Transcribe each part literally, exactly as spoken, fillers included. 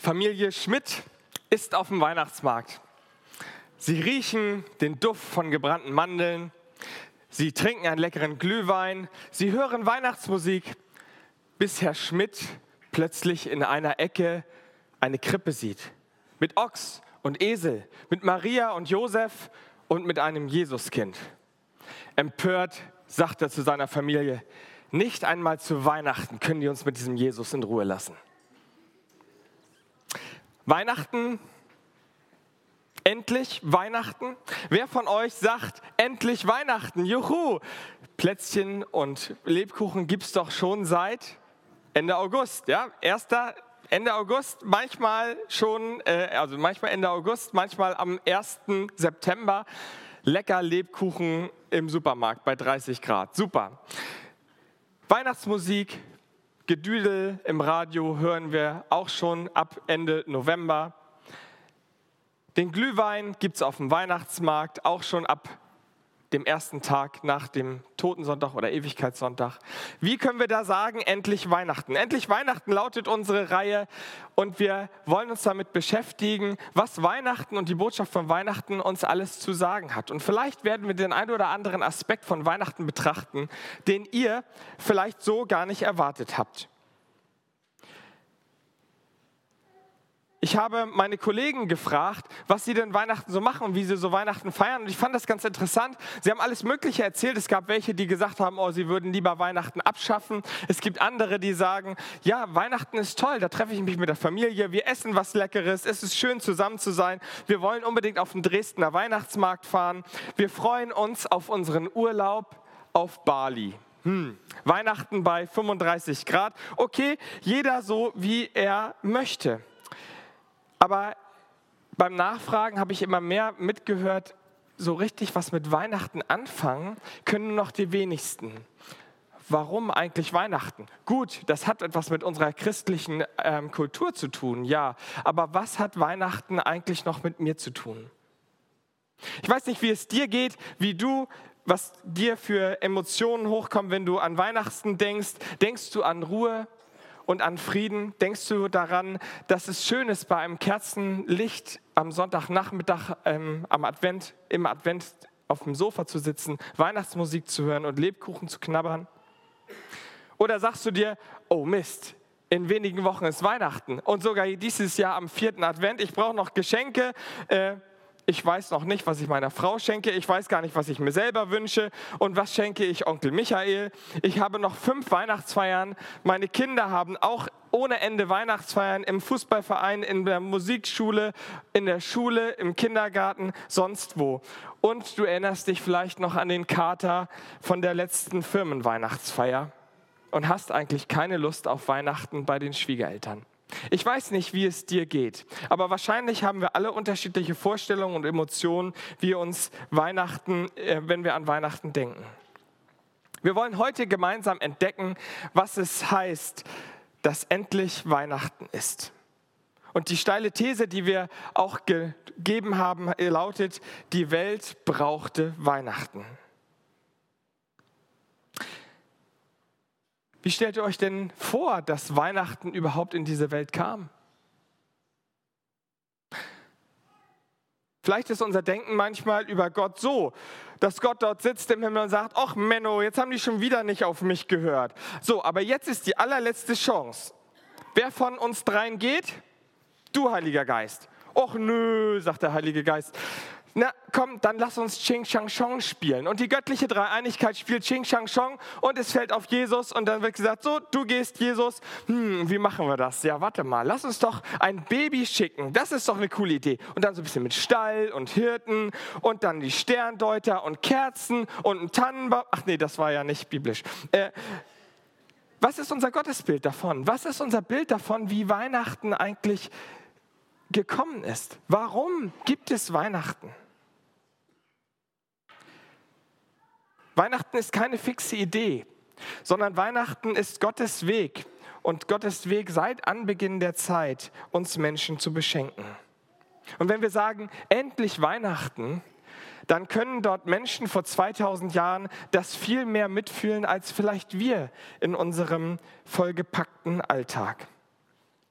Familie Schmidt ist auf dem Weihnachtsmarkt. Sie riechen den Duft von gebrannten Mandeln, sie trinken einen leckeren Glühwein, sie hören Weihnachtsmusik, bis Herr Schmidt plötzlich in einer Ecke eine Krippe sieht. Mit Ochs und Esel, mit Maria und Josef und mit einem Jesuskind. Empört sagt er zu seiner Familie: Nicht einmal zu Weihnachten können die uns mit diesem Jesus in Ruhe lassen. Weihnachten, endlich Weihnachten. Wer von euch sagt, endlich Weihnachten, juhu! Plätzchen und Lebkuchen gibt es doch schon seit Ende August, ja? Erster Ende August, manchmal schon, äh, also manchmal Ende August, manchmal am ersten September. Lecker Lebkuchen im Supermarkt bei dreißig Grad, super. Weihnachtsmusik, Gedüdel im Radio hören wir auch schon ab Ende November. Den Glühwein gibt es auf dem Weihnachtsmarkt auch schon ab dem ersten Tag nach dem Totensonntag oder Ewigkeitssonntag. Wie können wir da sagen, endlich Weihnachten? Endlich Weihnachten lautet unsere Reihe und wir wollen uns damit beschäftigen, was Weihnachten und die Botschaft von Weihnachten uns alles zu sagen hat. Und vielleicht werden wir den einen oder anderen Aspekt von Weihnachten betrachten, den ihr vielleicht so gar nicht erwartet habt. Ich habe meine Kollegen gefragt, was sie denn Weihnachten so machen und wie sie so Weihnachten feiern. Und ich fand das ganz interessant. Sie haben alles Mögliche erzählt. Es gab welche, die gesagt haben, oh, sie würden lieber Weihnachten abschaffen. Es gibt andere, die sagen, ja, Weihnachten ist toll, da treffe ich mich mit der Familie. Wir essen was Leckeres, es ist schön zusammen zu sein. Wir wollen unbedingt auf den Dresdner Weihnachtsmarkt fahren. Wir freuen uns auf unseren Urlaub auf Bali. Hm. Weihnachten bei fünfunddreißig Grad. Okay, jeder so, wie er möchte. Aber beim Nachfragen habe ich immer mehr mitgehört, so richtig was mit Weihnachten anfangen können nur noch die wenigsten. Warum eigentlich Weihnachten? Gut, das hat etwas mit unserer christlichen ähm, Kultur zu tun, ja. Aber was hat Weihnachten eigentlich noch mit mir zu tun? Ich weiß nicht, wie es dir geht, wie du, was dir für Emotionen hochkommen, wenn du an Weihnachten denkst. Denkst du an Ruhe und an Frieden? Denkst du daran, dass es schön ist, bei einem Kerzenlicht am Sonntagnachmittag ähm, am Advent, im Advent auf dem Sofa zu sitzen, Weihnachtsmusik zu hören und Lebkuchen zu knabbern? Oder sagst du dir, oh Mist, in wenigen Wochen ist Weihnachten und sogar dieses Jahr am vierten Advent, ich brauche noch Geschenke, äh, ich weiß noch nicht, was ich meiner Frau schenke. Ich weiß gar nicht, was ich mir selber wünsche. Und was schenke ich Onkel Michael? Ich habe noch fünf Weihnachtsfeiern. Meine Kinder haben auch ohne Ende Weihnachtsfeiern im Fußballverein, in der Musikschule, in der Schule, im Kindergarten, sonst wo. Und du erinnerst dich vielleicht noch an den Kater von der letzten Firmenweihnachtsfeier und hast eigentlich keine Lust auf Weihnachten bei den Schwiegereltern. Ich weiß nicht, wie es dir geht, aber wahrscheinlich haben wir alle unterschiedliche Vorstellungen und Emotionen, wie uns Weihnachten, äh, wenn wir an Weihnachten denken. Wir wollen heute gemeinsam entdecken, was es heißt, dass endlich Weihnachten ist. Und die steile These, die wir auch gegeben haben, lautet: Die Welt brauchte Weihnachten. Wie stellt ihr euch denn vor, dass Weihnachten überhaupt in diese Welt kam? Vielleicht ist unser Denken manchmal über Gott so, dass Gott dort sitzt im Himmel und sagt, ach Menno, jetzt haben die schon wieder nicht auf mich gehört. So, aber jetzt ist die allerletzte Chance. Wer von uns dreien geht? Du, Heiliger Geist. Och nö, sagt der Heilige Geist. Na komm, dann lass uns Ching Chang Chong spielen. Und die göttliche Dreieinigkeit spielt Ching Chang Chong und es fällt auf Jesus und dann wird gesagt, so, du gehst, Jesus. Hm, wie machen wir das? Ja, warte mal, lass uns doch ein Baby schicken. Das ist doch eine coole Idee. Und dann so ein bisschen mit Stall und Hirten und dann die Sterndeuter und Kerzen und ein Tannenbaum. Ach nee, das war ja nicht biblisch. Äh, was ist unser Gottesbild davon? Was ist unser Bild davon, wie Weihnachten eigentlich gekommen ist? Warum gibt es Weihnachten? Weihnachten ist keine fixe Idee, sondern Weihnachten ist Gottes Weg und Gottes Weg seit Anbeginn der Zeit, uns Menschen zu beschenken. Und wenn wir sagen, endlich Weihnachten, dann können dort Menschen vor zweitausend Jahren das viel mehr mitfühlen, als vielleicht wir in unserem vollgepackten Alltag.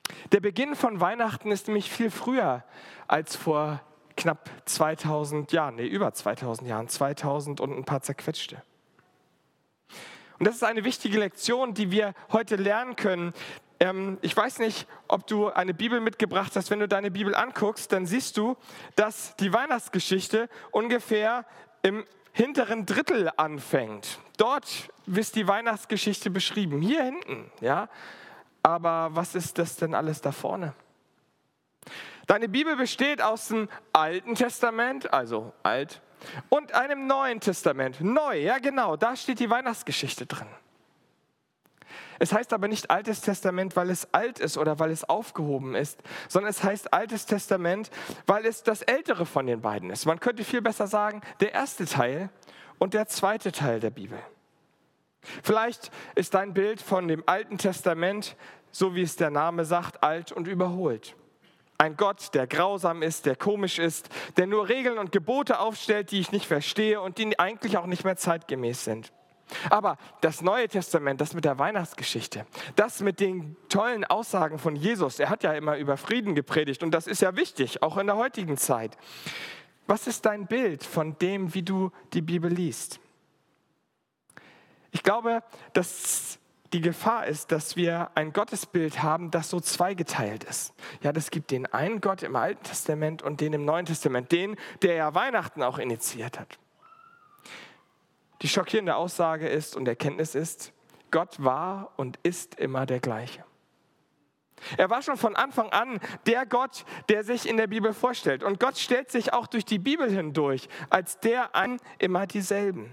Der Beginn von Weihnachten ist nämlich viel früher als vor knapp zweitausend Jahren, nee, über zweitausend Jahren, zweitausend und ein paar zerquetschte. Und das ist eine wichtige Lektion, die wir heute lernen können. Ähm, ich weiß nicht, ob du eine Bibel mitgebracht hast. Wenn du deine Bibel anguckst, dann siehst du, dass die Weihnachtsgeschichte ungefähr im hinteren Drittel anfängt. Dort ist die Weihnachtsgeschichte beschrieben, hier hinten, ja. Aber was ist das denn alles da vorne? Deine Bibel besteht aus dem Alten Testament, also alt, und einem Neuen Testament. Neu, ja genau, da steht die Weihnachtsgeschichte drin. Es heißt aber nicht Altes Testament, weil es alt ist oder weil es aufgehoben ist, sondern es heißt Altes Testament, weil es das ältere von den beiden ist. Man könnte viel besser sagen, der erste Teil und der zweite Teil der Bibel. Vielleicht ist dein Bild von dem Alten Testament, so wie es der Name sagt, alt und überholt. Ein Gott, der grausam ist, der komisch ist, der nur Regeln und Gebote aufstellt, die ich nicht verstehe und die eigentlich auch nicht mehr zeitgemäß sind. Aber das Neue Testament, das mit der Weihnachtsgeschichte, das mit den tollen Aussagen von Jesus, er hat ja immer über Frieden gepredigt und das ist ja wichtig, auch in der heutigen Zeit. Was ist dein Bild von dem, wie du die Bibel liest? Ich glaube, dass die Gefahr ist, dass wir ein Gottesbild haben, das so zweigeteilt ist. Ja, das gibt den einen Gott im Alten Testament und den im Neuen Testament, den, der ja Weihnachten auch initiiert hat. Die schockierende Aussage ist und Erkenntnis ist, Gott war und ist immer der gleiche. Er war schon von Anfang an der Gott, der sich in der Bibel vorstellt. Und Gott stellt sich auch durch die Bibel hindurch als der ein immer dieselben.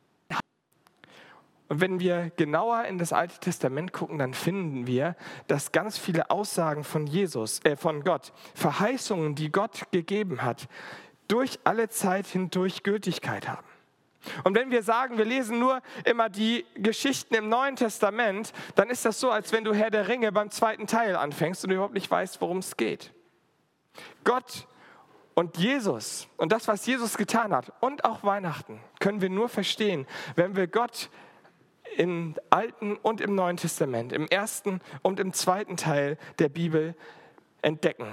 Und wenn wir genauer in das Alte Testament gucken, dann finden wir, dass ganz viele Aussagen von Jesus, äh, von Gott, Verheißungen, die Gott gegeben hat, durch alle Zeit hindurch Gültigkeit haben. Und wenn wir sagen, wir lesen nur immer die Geschichten im Neuen Testament, dann ist das so, als wenn du Herr der Ringe beim zweiten Teil anfängst und du überhaupt nicht weißt, worum es geht. Gott und Jesus und das, was Jesus getan hat und auch Weihnachten, können wir nur verstehen, wenn wir Gott im Alten und im Neuen Testament, im ersten und im zweiten Teil der Bibel entdecken.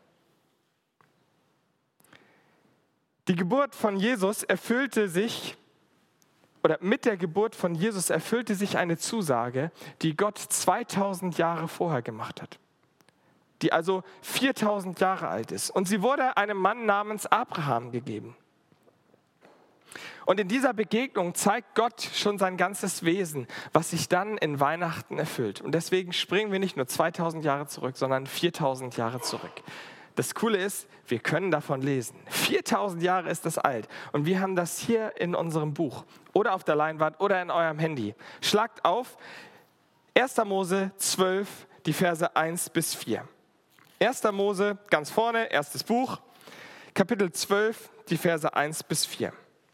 Die Geburt von Jesus erfüllte sich, oder mit der Geburt von Jesus erfüllte sich eine Zusage, die Gott zweitausend Jahre vorher gemacht hat, die also viertausend Jahre alt ist. Und sie wurde einem Mann namens Abraham gegeben. Und in dieser Begegnung zeigt Gott schon sein ganzes Wesen, was sich dann in Weihnachten erfüllt. Und deswegen springen wir nicht nur zweitausend Jahre zurück, sondern viertausend Jahre zurück. Das Coole ist, wir können davon lesen. viertausend Jahre ist das alt. Und wir haben das hier in unserem Buch oder auf der Leinwand oder in eurem Handy. Schlagt auf erster Mose zwölf, die Verse eins bis vier. erster Mose, ganz vorne, erstes Buch, Kapitel zwölf, die Verse eins bis vier.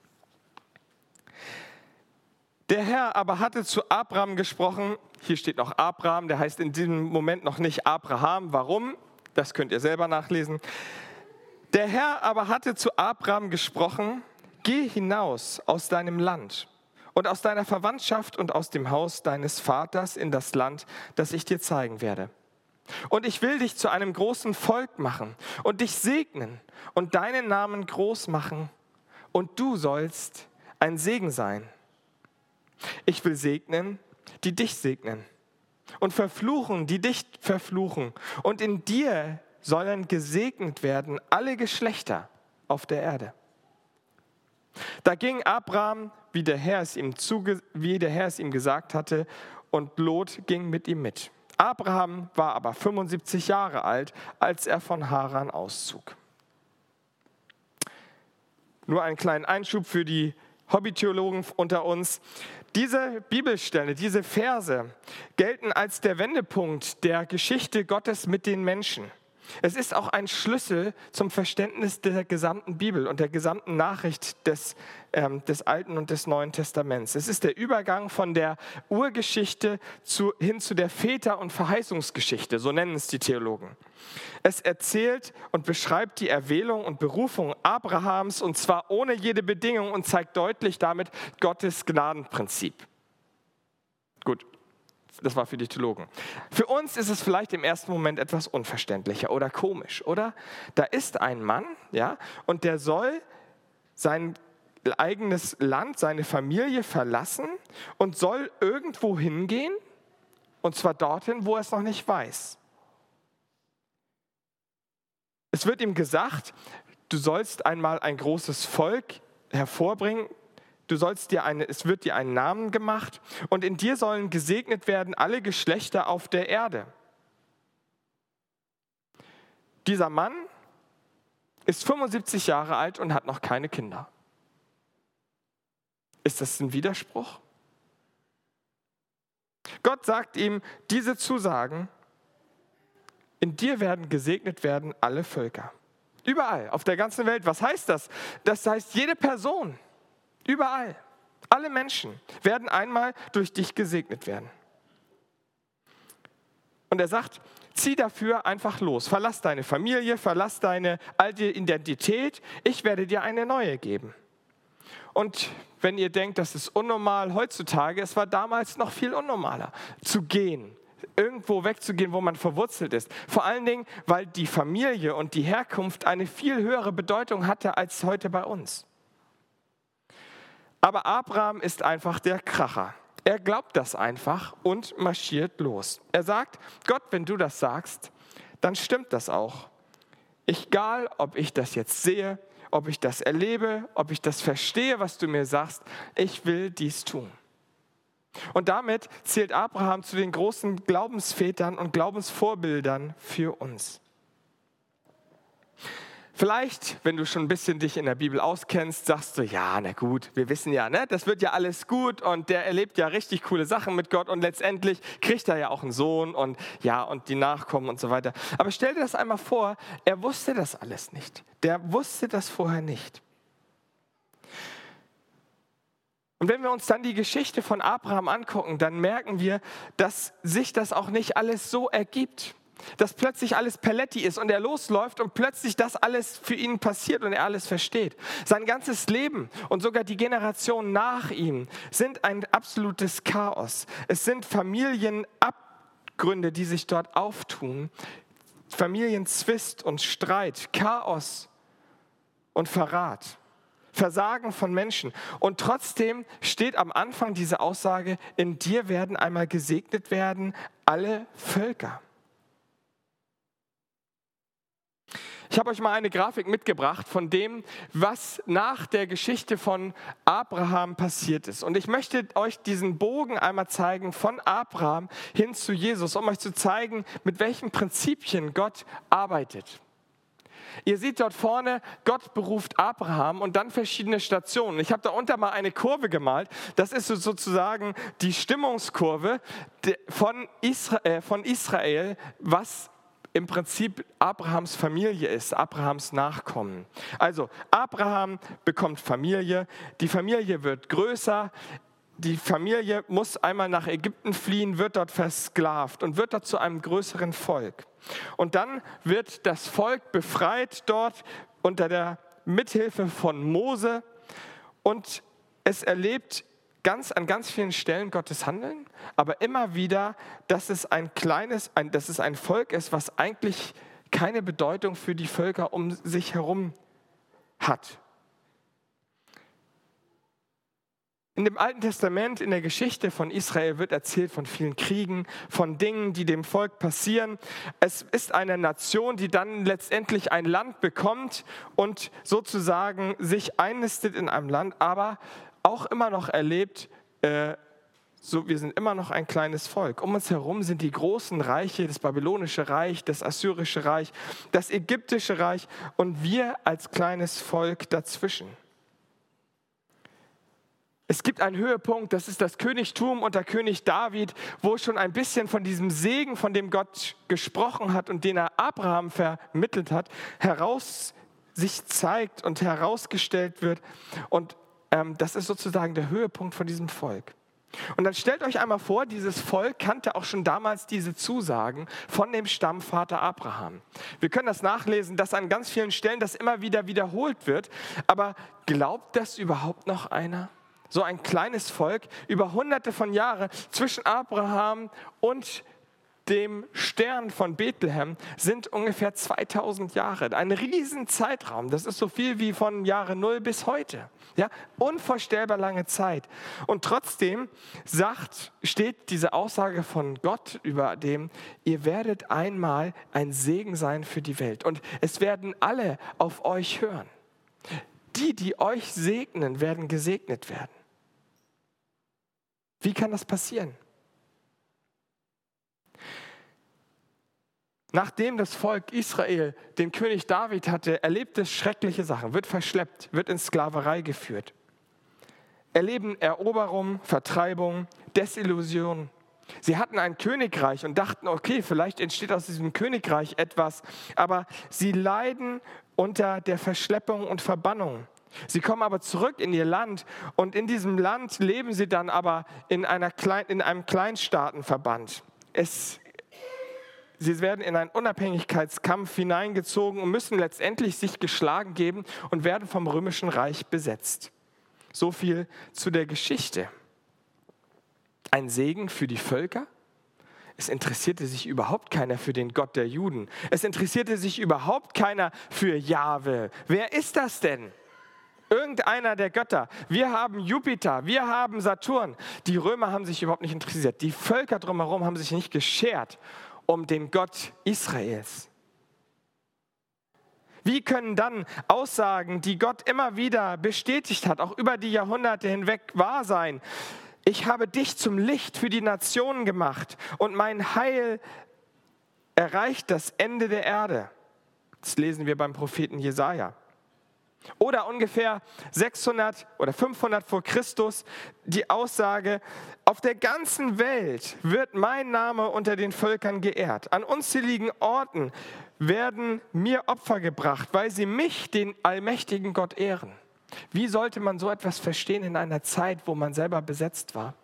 Der Herr aber hatte zu Abraham gesprochen, hier steht noch Abraham, der heißt in diesem Moment noch nicht Abraham. Warum? Das könnt ihr selber nachlesen. Der Herr aber hatte zu Abraham gesprochen, geh hinaus aus deinem Land und aus deiner Verwandtschaft und aus dem Haus deines Vaters in das Land, das ich dir zeigen werde. Und ich will dich zu einem großen Volk machen und dich segnen und deinen Namen groß machen und du sollst ein Segen sein. Ich will segnen, die dich segnen und verfluchen, die dich verfluchen. Und in dir sollen gesegnet werden alle Geschlechter auf der Erde. Da ging Abraham, wie der Herr es ihm, zuge- wie der Herr es ihm gesagt hatte, und Lot ging mit ihm mit. Abraham war aber fünfundsiebzig Jahre alt, als er von Haran auszog. Nur einen kleinen Einschub für die Hobbytheologen unter uns. Diese Bibelstelle, diese Verse gelten als der Wendepunkt der Geschichte Gottes mit den Menschen. Es ist auch ein Schlüssel zum Verständnis der gesamten Bibel und der gesamten Nachricht des, ähm, des Alten und des Neuen Testaments. Es ist der Übergang von der Urgeschichte zu, hin zu der Väter- und Verheißungsgeschichte, so nennen es die Theologen. Es erzählt und beschreibt die Erwählung und Berufung Abrahams, und zwar ohne jede Bedingung, und zeigt deutlich damit Gottes Gnadenprinzip. Gut, Das war für die Theologen. Für uns ist es vielleicht im ersten Moment etwas unverständlicher oder komisch, oder? Da ist ein Mann, ja, und der soll sein eigenes Land, seine Familie verlassen und soll irgendwo hingehen, und zwar dorthin, wo er es noch nicht weiß. Es wird ihm gesagt, du sollst einmal ein großes Volk hervorbringen, du sollst dir eine, es wird dir einen Namen gemacht und in dir sollen gesegnet werden alle Geschlechter auf der Erde. Dieser Mann ist fünfundsiebzig Jahre alt und hat noch keine Kinder. Ist das ein Widerspruch? Gott sagt ihm diese Zusagen, in dir werden gesegnet werden alle Völker. Überall, auf der ganzen Welt. Was heißt das? Das heißt, jede Person, überall, alle Menschen werden einmal durch dich gesegnet werden. Und er sagt, zieh dafür einfach los. Verlass deine Familie, verlass deine alte Identität. Ich werde dir eine neue geben. Und wenn ihr denkt, das ist unnormal heutzutage, es war damals noch viel unnormaler, zu gehen, irgendwo wegzugehen, wo man verwurzelt ist. Vor allen Dingen, weil die Familie und die Herkunft eine viel höhere Bedeutung hatte als heute bei uns. Aber Abraham ist einfach der Kracher. Er glaubt das einfach und marschiert los. Er sagt, Gott, wenn du das sagst, dann stimmt das auch. Egal, ob ich das jetzt sehe, ob ich das erlebe, ob ich das verstehe, was du mir sagst, ich will dies tun. Und damit zählt Abraham zu den großen Glaubensvätern und Glaubensvorbildern für uns. Vielleicht, wenn du schon ein bisschen dich in der Bibel auskennst, sagst du, ja, na gut, wir wissen ja, ne, das wird ja alles gut und der erlebt ja richtig coole Sachen mit Gott und letztendlich kriegt er ja auch einen Sohn und ja, und die Nachkommen und so weiter. Aber stell dir das einmal vor, er wusste das alles nicht. Der wusste das vorher nicht. Und wenn wir uns dann die Geschichte von Abraham angucken, dann merken wir, dass sich das auch nicht alles so ergibt. Dass plötzlich alles Paletti ist und er losläuft und plötzlich das alles für ihn passiert und er alles versteht. Sein ganzes Leben und sogar die Generationen nach ihm sind ein absolutes Chaos. Es sind Familienabgründe, die sich dort auftun. Familienzwist und Streit, Chaos und Verrat. Versagen von Menschen. Und trotzdem steht am Anfang diese Aussage, in dir werden einmal gesegnet werden alle Völker. Ich habe euch mal eine Grafik mitgebracht von dem, was nach der Geschichte von Abraham passiert ist. Und ich möchte euch diesen Bogen einmal zeigen von Abraham hin zu Jesus, um euch zu zeigen, mit welchen Prinzipien Gott arbeitet. Ihr seht dort vorne, Gott beruft Abraham und dann verschiedene Stationen. Ich habe da unter mal eine Kurve gemalt. Das ist sozusagen die Stimmungskurve von Israel, von Israel, was im Prinzip Abrahams Familie ist, Abrahams Nachkommen. Also Abraham bekommt Familie, die Familie wird größer, die Familie muss einmal nach Ägypten fliehen, wird dort versklavt und wird dort zu einem größeren Volk. Und dann wird das Volk befreit dort unter der Mithilfe von Mose und es erlebt ganz an ganz vielen Stellen Gottes Handeln, aber immer wieder, dass es ein kleines, ein, dass es ein Volk ist, was eigentlich keine Bedeutung für die Völker um sich herum hat. In dem Alten Testament, in der Geschichte von Israel wird erzählt von vielen Kriegen, von Dingen, die dem Volk passieren. Es ist eine Nation, die dann letztendlich ein Land bekommt und sozusagen sich einnistet in einem Land, aber auch immer noch erlebt, äh, so, wir sind immer noch ein kleines Volk. Um uns herum sind die großen Reiche, das babylonische Reich, das assyrische Reich, das ägyptische Reich und wir als kleines Volk dazwischen. Es gibt einen Höhepunkt, das ist das Königtum unter König David, wo schon ein bisschen von diesem Segen, von dem Gott gesprochen hat und den er Abraham vermittelt hat, heraus sich zeigt und herausgestellt wird. Und ähm, das ist sozusagen der Höhepunkt von diesem Volk. Und dann stellt euch einmal vor, dieses Volk kannte auch schon damals diese Zusagen von dem Stammvater Abraham. Wir können das nachlesen, dass an ganz vielen Stellen das immer wieder wiederholt wird. Aber glaubt das überhaupt noch einer? so ein kleines Volk, über hunderte von Jahren zwischen Abraham und dem Stern von Bethlehem sind ungefähr zweitausend Jahre. Ein riesen Zeitraum. Das ist so viel wie von Jahre Null bis heute. Ja, unvorstellbar lange Zeit. Und trotzdem sagt, steht diese Aussage von Gott über dem, ihr werdet einmal ein Segen sein für die Welt. Und es werden alle auf euch hören. Die, die euch segnen, werden gesegnet werden. Wie kann das passieren? Nachdem das Volk Israel den König David hatte, erlebt es schreckliche Sachen, wird verschleppt, wird in Sklaverei geführt. Erleben Eroberung, Vertreibung, Desillusion. Sie hatten ein Königreich und dachten, okay, vielleicht entsteht aus diesem Königreich etwas, aber sie leiden unter der Verschleppung und Verbannung. Sie kommen aber zurück in ihr Land und in diesem Land leben sie dann aber in, einer Klein, in einem Kleinstaatenverband. Es Sie werden in einen Unabhängigkeitskampf hineingezogen und müssen letztendlich sich geschlagen geben und werden vom Römischen Reich besetzt. So viel zu der Geschichte. Ein Segen für die Völker? Es interessierte sich überhaupt keiner für den Gott der Juden. Es interessierte sich überhaupt keiner für Jahwe. Wer ist das denn? Irgendeiner der Götter. Wir haben Jupiter, wir haben Saturn. Die Römer haben sich überhaupt nicht interessiert. Die Völker drumherum haben sich nicht geschert um den Gott Israels. Wie können dann Aussagen, die Gott immer wieder bestätigt hat, auch über die Jahrhunderte hinweg wahr sein? Ich habe dich zum Licht für die Nationen gemacht und mein Heil erreicht das Ende der Erde. Das lesen wir beim Propheten Jesaja. Oder ungefähr sechshundert oder fünfhundert vor Christus die Aussage, auf der ganzen Welt wird mein Name unter den Völkern geehrt. An unzähligen Orten werden mir Opfer gebracht, weil sie mich, den allmächtigen Gott, ehren. Wie sollte man so etwas verstehen in einer Zeit, wo man selber besetzt war?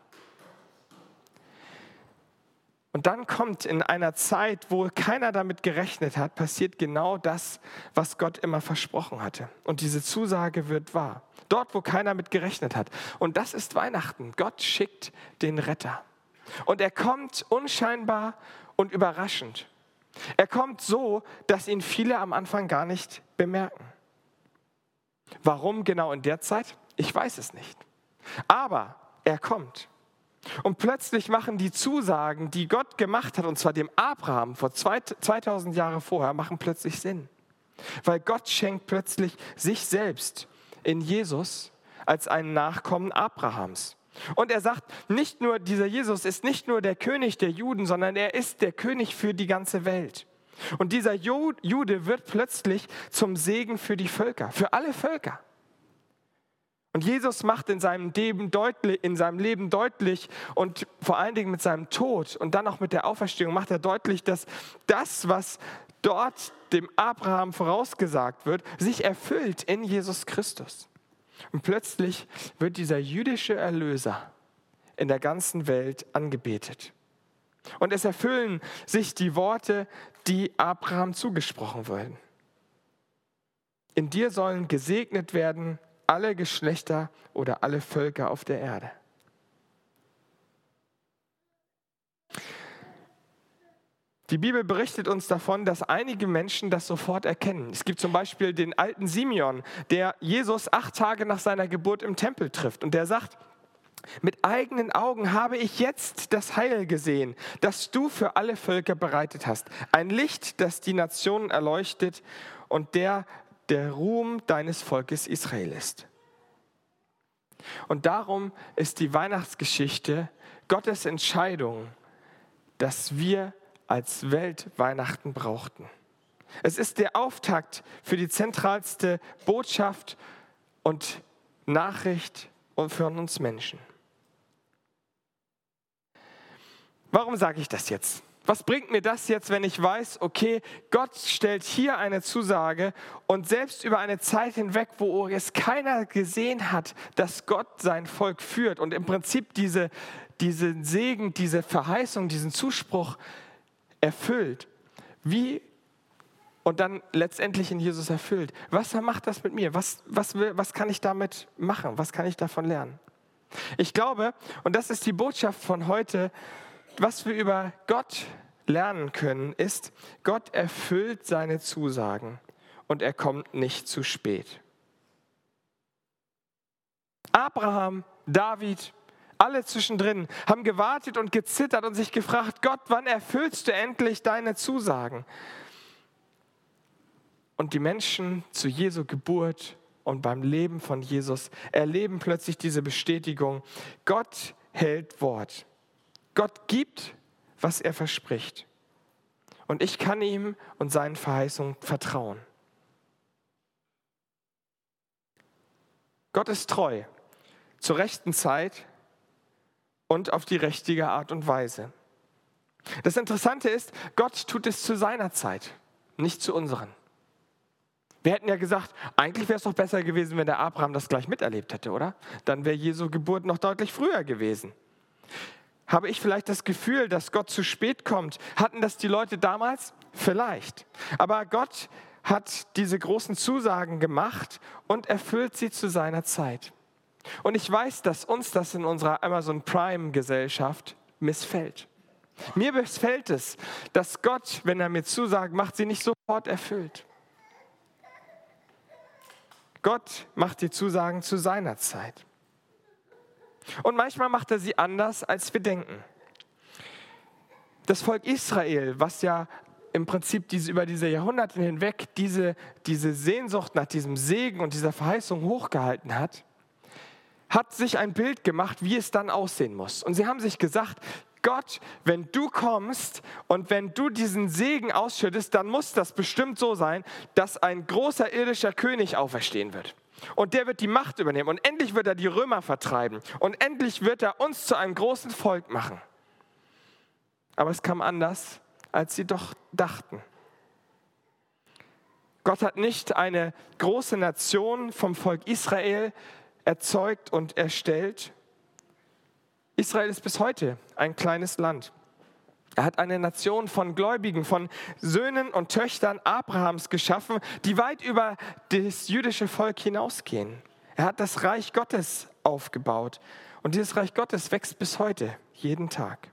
Und dann kommt in einer Zeit, wo keiner damit gerechnet hat, passiert genau das, was Gott immer versprochen hatte. Und diese Zusage wird wahr. Dort, wo keiner mit gerechnet hat. Und das ist Weihnachten. Gott schickt den Retter. Und er kommt unscheinbar und überraschend. Er kommt so, dass ihn viele am Anfang gar nicht bemerken. Warum genau in der Zeit? Ich weiß es nicht. Aber er kommt. Und plötzlich machen die Zusagen, die Gott gemacht hat, und zwar dem Abraham vor zweitausend Jahren vorher, machen plötzlich Sinn. Weil Gott schenkt plötzlich sich selbst in Jesus als einen Nachkommen Abrahams. Und er sagt, nicht nur dieser Jesus ist nicht nur der König der Juden, sondern er ist der König für die ganze Welt. Und dieser Jude wird plötzlich zum Segen für die Völker, für alle Völker. Und Jesus macht in seinem Leben deutlich, in seinem Leben deutlich und vor allen Dingen mit seinem Tod und dann auch mit der Auferstehung macht er deutlich, dass das, was dort dem Abraham vorausgesagt wird, sich erfüllt in Jesus Christus. Und plötzlich wird dieser jüdische Erlöser in der ganzen Welt angebetet. Und es erfüllen sich die Worte, die Abraham zugesprochen wurden. In dir sollen gesegnet werden alle Geschlechter oder alle Völker auf der Erde. Die Bibel berichtet uns davon, dass einige Menschen das sofort erkennen. Es gibt zum Beispiel den alten Simeon, der Jesus acht Tage nach seiner Geburt im Tempel trifft. Und der sagt, mit eigenen Augen habe ich jetzt das Heil gesehen, das du für alle Völker bereitet hast. Ein Licht, das die Nationen erleuchtet und der der Ruhm deines Volkes Israel ist. Und darum ist die Weihnachtsgeschichte Gottes Entscheidung, dass wir als Welt Weihnachten brauchten. Es ist der Auftakt für die zentralste Botschaft und Nachricht von uns Menschen. Warum sage ich das jetzt? Was bringt mir das jetzt, wenn ich weiß, okay, Gott stellt hier eine Zusage und selbst über eine Zeit hinweg, wo es keiner gesehen hat, dass Gott sein Volk führt und im Prinzip diese, diesen Segen, diese Verheißung, diesen Zuspruch erfüllt. Wie und dann letztendlich in Jesus erfüllt. Was macht das mit mir? Was, was, will, was kann ich damit machen? Was kann ich davon lernen? Ich glaube, und das ist die Botschaft von heute, was wir über Gott lernen können, ist, Gott erfüllt seine Zusagen und er kommt nicht zu spät. Abraham, David, alle zwischendrin haben gewartet und gezittert und sich gefragt, Gott, wann erfüllst du endlich deine Zusagen? Und die Menschen zu Jesu Geburt und beim Leben von Jesus erleben plötzlich diese Bestätigung, Gott hält Wort. Gott gibt, was er verspricht. Und ich kann ihm und seinen Verheißungen vertrauen. Gott ist treu, zur rechten Zeit und auf die richtige Art und Weise. Das Interessante ist, Gott tut es zu seiner Zeit, nicht zu unseren. Wir hätten ja gesagt, eigentlich wäre es doch besser gewesen, wenn der Abraham das gleich miterlebt hätte, oder? Dann wäre Jesu Geburt noch deutlich früher gewesen. Habe ich vielleicht das Gefühl, dass Gott zu spät kommt? Hatten das die Leute damals? Vielleicht. Aber Gott hat diese großen Zusagen gemacht und erfüllt sie zu seiner Zeit. Und ich weiß, dass uns das in unserer Amazon Prime-Gesellschaft missfällt. Mir missfällt es, dass Gott, wenn er mir Zusagen macht, sie nicht sofort erfüllt. Gott macht die Zusagen zu seiner Zeit. Und manchmal macht er sie anders, als wir denken. Das Volk Israel, was ja im Prinzip diese, über diese Jahrhunderte hinweg diese, diese Sehnsucht nach diesem Segen und dieser Verheißung hochgehalten hat, hat sich ein Bild gemacht, wie es dann aussehen muss. Und sie haben sich gesagt, Gott, wenn du kommst und wenn du diesen Segen ausschüttest, dann muss das bestimmt so sein, dass ein großer irdischer König auferstehen wird. Und der wird die Macht übernehmen und endlich wird er die Römer vertreiben und endlich wird er uns zu einem großen Volk machen. Aber es kam anders, als sie doch dachten. Gott hat nicht eine große Nation vom Volk Israel erzeugt und erstellt. Israel ist bis heute ein kleines Land. Er hat eine Nation von Gläubigen, von Söhnen und Töchtern Abrahams geschaffen, die weit über das jüdische Volk hinausgehen. Er hat das Reich Gottes aufgebaut. Und dieses Reich Gottes wächst bis heute, jeden Tag.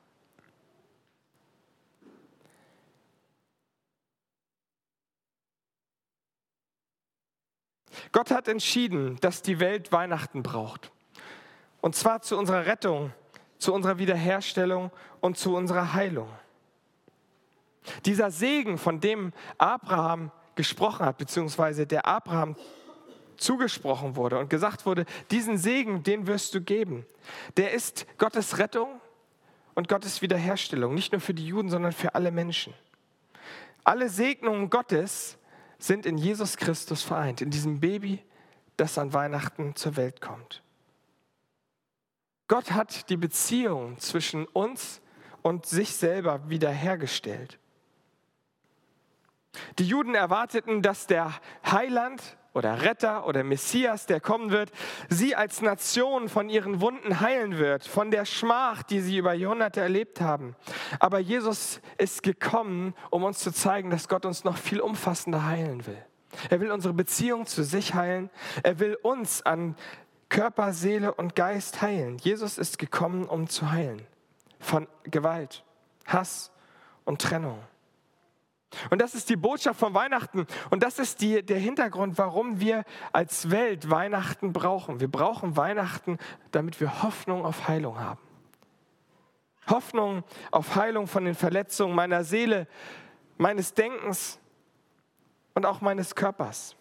Gott hat entschieden, dass die Welt Weihnachten braucht. Und zwar zu unserer Rettung, zu unserer Wiederherstellung und zu unserer Heilung. Dieser Segen, von dem Abraham gesprochen hat, beziehungsweise der Abraham zugesprochen wurde und gesagt wurde, diesen Segen, den wirst du geben, der ist Gottes Rettung und Gottes Wiederherstellung, nicht nur für die Juden, sondern für alle Menschen. Alle Segnungen Gottes sind in Jesus Christus vereint, in diesem Baby, das an Weihnachten zur Welt kommt. Gott hat die Beziehung zwischen uns und sich selber wiederhergestellt. Die Juden erwarteten, dass der Heiland oder Retter oder Messias, der kommen wird, sie als Nation von ihren Wunden heilen wird, von der Schmach, die sie über Jahrhunderte erlebt haben. Aber Jesus ist gekommen, um uns zu zeigen, dass Gott uns noch viel umfassender heilen will. Er will unsere Beziehung zu sich heilen. Er will uns an Körper, Seele und Geist heilen. Jesus ist gekommen, um zu heilen. Von Gewalt, Hass und Trennung. Und das ist die Botschaft von Weihnachten. Und das ist die, der Hintergrund, warum wir als Welt Weihnachten brauchen. Wir brauchen Weihnachten, damit wir Hoffnung auf Heilung haben. Hoffnung auf Heilung von den Verletzungen meiner Seele, meines Denkens und auch meines Körpers.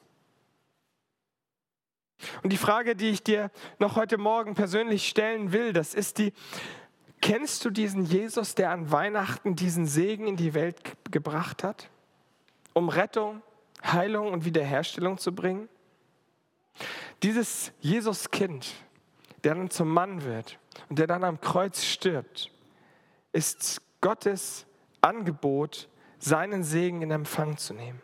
Und die Frage, die ich dir noch heute Morgen persönlich stellen will, das ist die: Kennst du diesen Jesus, der an Weihnachten diesen Segen in die Welt ge- gebracht hat, um Rettung, Heilung und Wiederherstellung zu bringen? Dieses Jesus-Kind, der dann zum Mann wird und der dann am Kreuz stirbt, ist Gottes Angebot, seinen Segen in Empfang zu nehmen.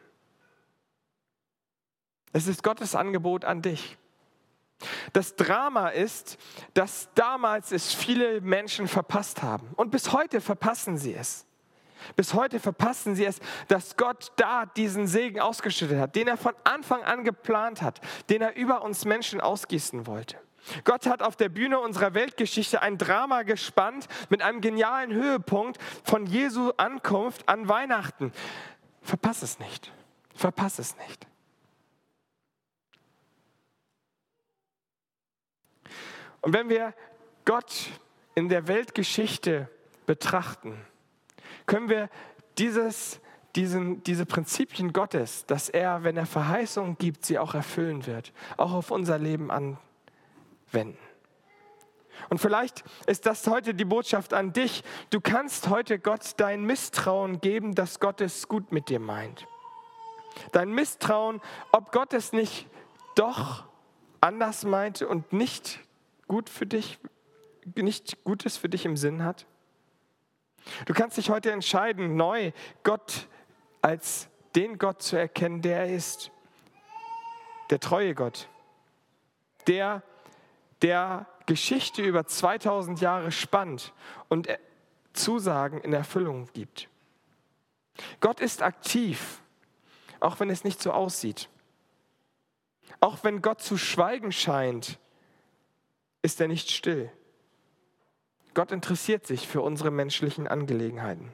Es ist Gottes Angebot an dich. Das Drama ist, dass damals es viele Menschen verpasst haben. Und bis heute verpassen sie es. Bis heute verpassen sie es, dass Gott da diesen Segen ausgeschüttet hat, den er von Anfang an geplant hat, den er über uns Menschen ausgießen wollte. Gott hat auf der Bühne unserer Weltgeschichte ein Drama gespannt mit einem genialen Höhepunkt von Jesu Ankunft an Weihnachten. Verpass es nicht. Verpass es nicht. Und wenn wir Gott in der Weltgeschichte betrachten, können wir dieses, diesen, diese Prinzipien Gottes, dass er, wenn er Verheißungen gibt, sie auch erfüllen wird, auch auf unser Leben anwenden. Und vielleicht ist das heute die Botschaft an dich. Du kannst heute Gott dein Misstrauen geben, dass Gott es gut mit dir meint. Dein Misstrauen, ob Gott es nicht doch anders meinte und nicht gut für dich, nicht Gutes für dich im Sinn hat. Du kannst dich heute entscheiden, neu Gott als den Gott zu erkennen, der er ist. Der treue Gott. Der, der Geschichte über zweitausend Jahre spannt und Zusagen in Erfüllung gibt. Gott ist aktiv, auch wenn es nicht so aussieht. Auch wenn Gott zu schweigen scheint, ist er nicht still. Gott interessiert sich für unsere menschlichen Angelegenheiten.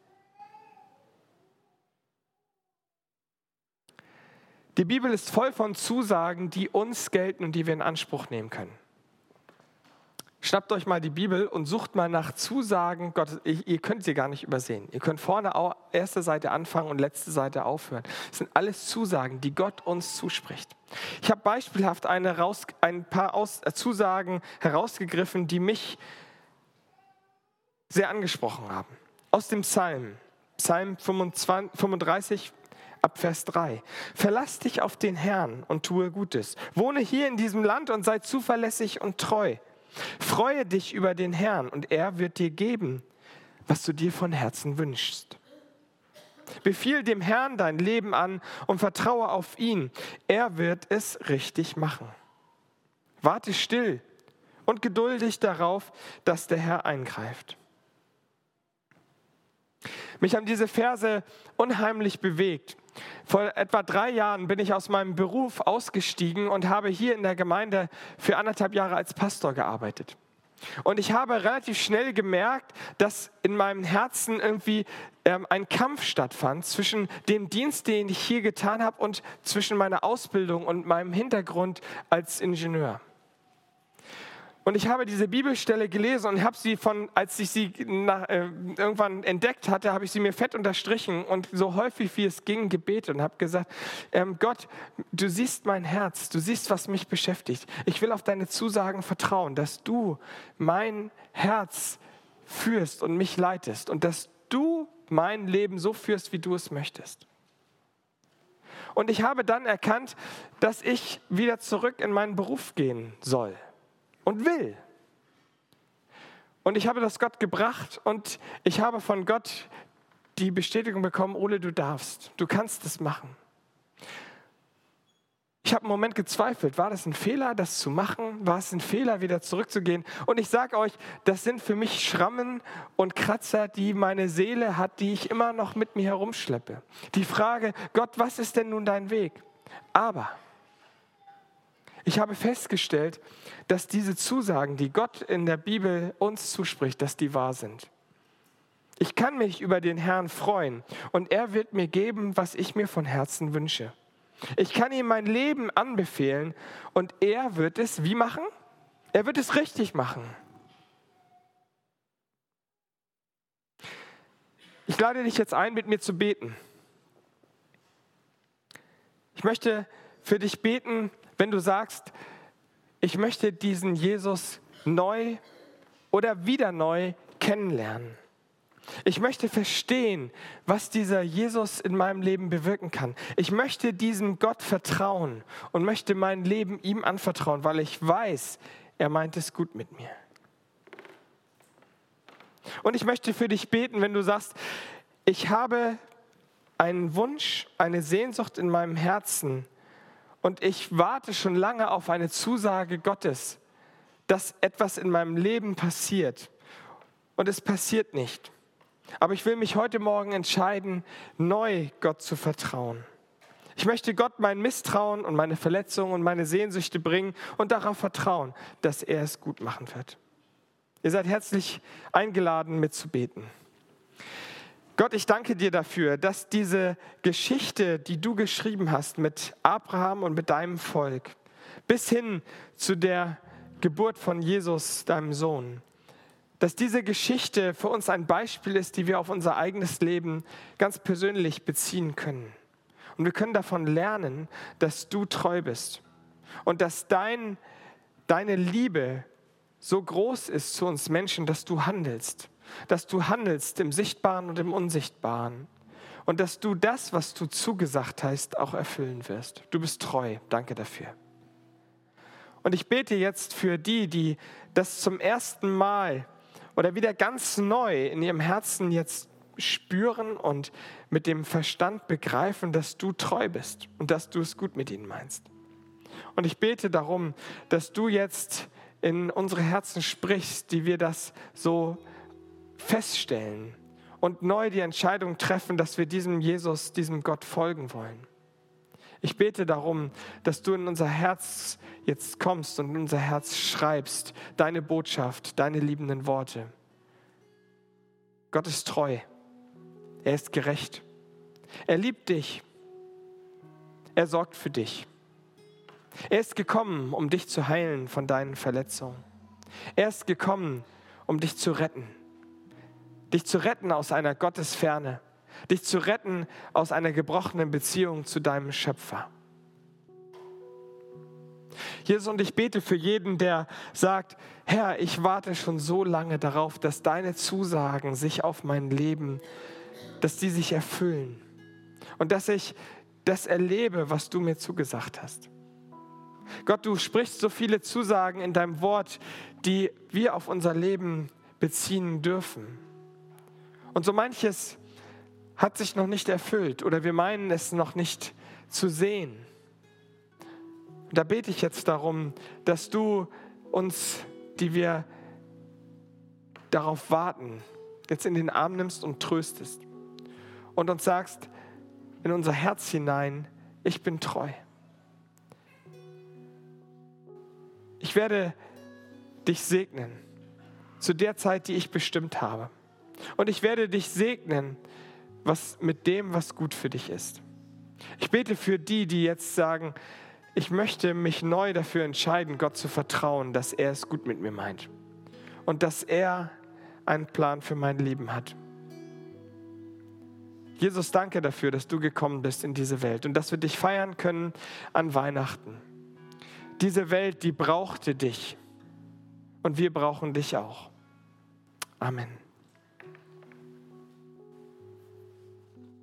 Die Bibel ist voll von Zusagen, die uns gelten und die wir in Anspruch nehmen können. Schnappt euch mal die Bibel und sucht mal nach Zusagen Gottes. Ihr könnt sie gar nicht übersehen. Ihr könnt vorne erste Seite anfangen und letzte Seite aufhören. Das sind alles Zusagen, die Gott uns zuspricht. Ich habe beispielhaft eine raus, ein paar Aus, äh, Zusagen herausgegriffen, die mich sehr angesprochen haben. Aus dem Psalm, Psalm fünfunddreißig, ab Vers drei. Verlass dich auf den Herrn und tue Gutes. Wohne hier in diesem Land und sei zuverlässig und treu. Freue dich über den Herrn und er wird dir geben, was du dir von Herzen wünschst. Befiehl dem Herrn dein Leben an und vertraue auf ihn. Er wird es richtig machen. Warte still und geduldig darauf, dass der Herr eingreift. Mich haben diese Verse unheimlich bewegt. Vor etwa drei Jahren bin ich aus meinem Beruf ausgestiegen und habe hier in der Gemeinde für anderthalb Jahre als Pastor gearbeitet. Und ich habe relativ schnell gemerkt, dass in meinem Herzen irgendwie ähm, ein Kampf stattfand zwischen dem Dienst, den ich hier getan habe, und zwischen meiner Ausbildung und meinem Hintergrund als Ingenieur. Und ich habe diese Bibelstelle gelesen und habe sie von, als ich sie nach, äh, irgendwann entdeckt hatte, habe ich sie mir fett unterstrichen und so häufig wie es ging gebetet und habe gesagt, ähm, Gott, du siehst mein Herz, du siehst, was mich beschäftigt. Ich will auf deine Zusagen vertrauen, dass du mein Herz führst und mich leitest und dass du mein Leben so führst, wie du es möchtest. Und ich habe dann erkannt, dass ich wieder zurück in meinen Beruf gehen soll. Und will. Und ich habe das Gott gebracht und ich habe von Gott die Bestätigung bekommen, Ole, du darfst, du kannst es machen. Ich habe einen Moment gezweifelt, war das ein Fehler, das zu machen? War es ein Fehler, wieder zurückzugehen? Und ich sage euch, das sind für mich Schrammen und Kratzer, die meine Seele hat, die ich immer noch mit mir herumschleppe. Die Frage, Gott, was ist denn nun dein Weg? Aber ich habe festgestellt, dass diese Zusagen, die Gott in der Bibel uns zuspricht, dass die wahr sind. Ich kann mich über den Herrn freuen und er wird mir geben, was ich mir von Herzen wünsche. Ich kann ihm mein Leben anbefehlen und er wird es wie machen? Er wird es richtig machen. Ich lade dich jetzt ein, mit mir zu beten. Ich möchte für dich beten, wenn du sagst, ich möchte diesen Jesus neu oder wieder neu kennenlernen. Ich möchte verstehen, was dieser Jesus in meinem Leben bewirken kann. Ich möchte diesem Gott vertrauen und möchte mein Leben ihm anvertrauen, weil ich weiß, er meint es gut mit mir. Und ich möchte für dich beten, wenn du sagst, ich habe einen Wunsch, eine Sehnsucht in meinem Herzen, und ich warte schon lange auf eine Zusage Gottes, dass etwas in meinem Leben passiert. Und es passiert nicht. Aber ich will mich heute Morgen entscheiden, neu Gott zu vertrauen. Ich möchte Gott mein Misstrauen und meine Verletzungen und meine Sehnsüchte bringen und darauf vertrauen, dass er es gut machen wird. Ihr seid herzlich eingeladen, mitzubeten. Gott, ich danke dir dafür, dass diese Geschichte, die du geschrieben hast mit Abraham und mit deinem Volk, bis hin zu der Geburt von Jesus, deinem Sohn, dass diese Geschichte für uns ein Beispiel ist, die wir auf unser eigenes Leben ganz persönlich beziehen können. Und wir können davon lernen, dass du treu bist und dass dein, deine Liebe so groß ist zu uns Menschen, dass du handelst. Dass du handelst im Sichtbaren und im Unsichtbaren. Und dass du das, was du zugesagt hast, auch erfüllen wirst. Du bist treu. Danke dafür. Und ich bete jetzt für die, die das zum ersten Mal oder wieder ganz neu in ihrem Herzen jetzt spüren und mit dem Verstand begreifen, dass du treu bist und dass du es gut mit ihnen meinst. Und ich bete darum, dass du jetzt in unsere Herzen sprichst, die wir das so feststellen und neu die Entscheidung treffen, dass wir diesem Jesus, diesem Gott folgen wollen. Ich bete darum, dass du in unser Herz jetzt kommst und in unser Herz schreibst, deine Botschaft, deine liebenden Worte. Gott ist treu. Er ist gerecht. Er liebt dich. Er sorgt für dich. Er ist gekommen, um dich zu heilen von deinen Verletzungen. Er ist gekommen, um dich zu retten. Dich zu retten aus einer Gottesferne. Dich zu retten aus einer gebrochenen Beziehung zu deinem Schöpfer. Jesus, und ich bete für jeden, der sagt, Herr, ich warte schon so lange darauf, dass deine Zusagen sich auf mein Leben, dass die sich erfüllen. Und dass ich das erlebe, was du mir zugesagt hast. Gott, du sprichst so viele Zusagen in deinem Wort, die wir auf unser Leben beziehen dürfen. Und so manches hat sich noch nicht erfüllt oder wir meinen es noch nicht zu sehen. Und da bete ich jetzt darum, dass du uns, die wir darauf warten, jetzt in den Arm nimmst und tröstest und uns sagst in unser Herz hinein, ich bin treu. Ich werde dich segnen zu der Zeit, die ich bestimmt habe. Und ich werde dich segnen, was mit dem, was gut für dich ist. Ich bete für die, die jetzt sagen, ich möchte mich neu dafür entscheiden, Gott zu vertrauen, dass er es gut mit mir meint. Und dass er einen Plan für mein Leben hat. Jesus, danke dafür, dass du gekommen bist in diese Welt und dass wir dich feiern können an Weihnachten. Diese Welt, die brauchte dich und wir brauchen dich auch. Amen.